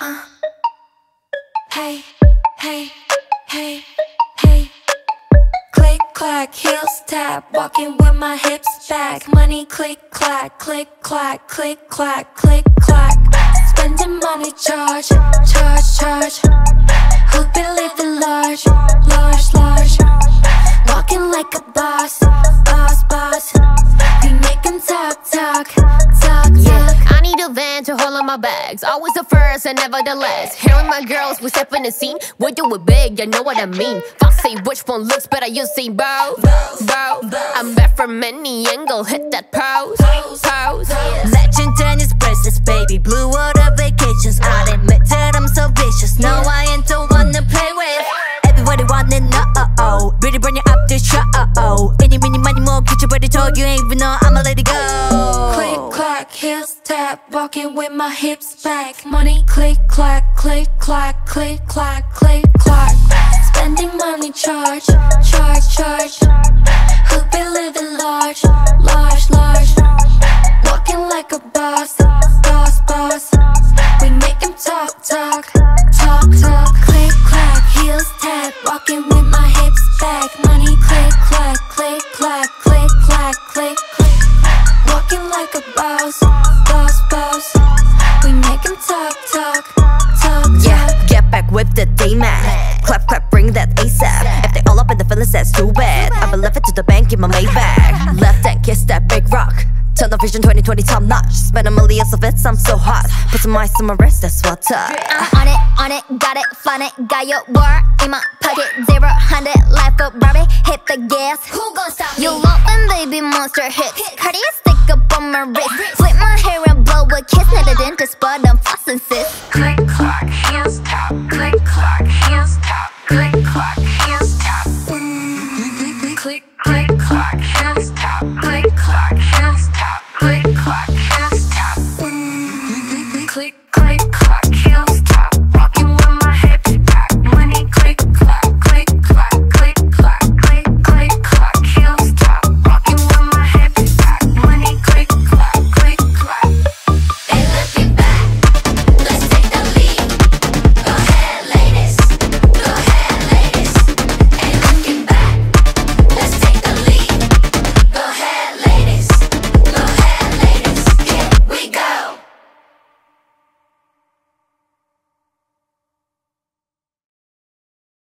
Hey, hey, hey, hey. Click, clack, heels tap, walking with my hips back. Money click, clack, click, clack, click, clack, click, clack. Spending money, charge, charge, charge. Hope you living large, large, large. Walking like a boss, boss, boss. We make 'em talk, talk, talk, talk. I need a van to hold on my bags. Always the first and never the last. Here with my girls, we step in the scene. We do it big, you know what I mean. If I say which one looks better, you say both, both. I'm back from any angle, hit that pose, pose. Legend tennis bracelets, baby. Blue water vacations. I admit that I'm so vicious. No, I ain't the one to play with. Everybody wanna know. Really bring it up the show. Any, mini, money, more. Get your body told you ain't even know I'ma let it go. Click, clack, heels tap, walking with my hips back. Money click, clack, click, clack, click, clack, click, clack. Spending money, charge, charge, charge. Hope you living large, large, large. Walking like a boss, boss, boss. We make 'em talk, talk, talk, talk. Click, clack, heels tap, walking with my hips back. Money click, clack, click, clack, click, clack, click, click. Walking like a boss, boss, boss. We make 'em talk, talk, talk, Yeah, talk. get back with the D-Mac. Clap, clap, bring that ASAP. If they all up in the feelings, that's too bad. I'ma left it to the bank in my Maybach. Left and kiss that big rock. Tunnel vision 2020 top notch. Spend a million of it, I'm so hot. Put some ice on my wrist, that's what's up. I'm on it, got it, fun it. Got your war in my pocket. 0-100, life go Barbie. Hit the gas. Who gon' stop me? You love when baby monster hits. Cartier stick up on my wrist. Flip my hair and blow a kiss. Not a dentist, but I'm flossing, sis. Click, clack, heels tap. Click, clack, heels tap. Click, clack, heels tap. Click, click, clack, heels tap. Click, clack, heels tap.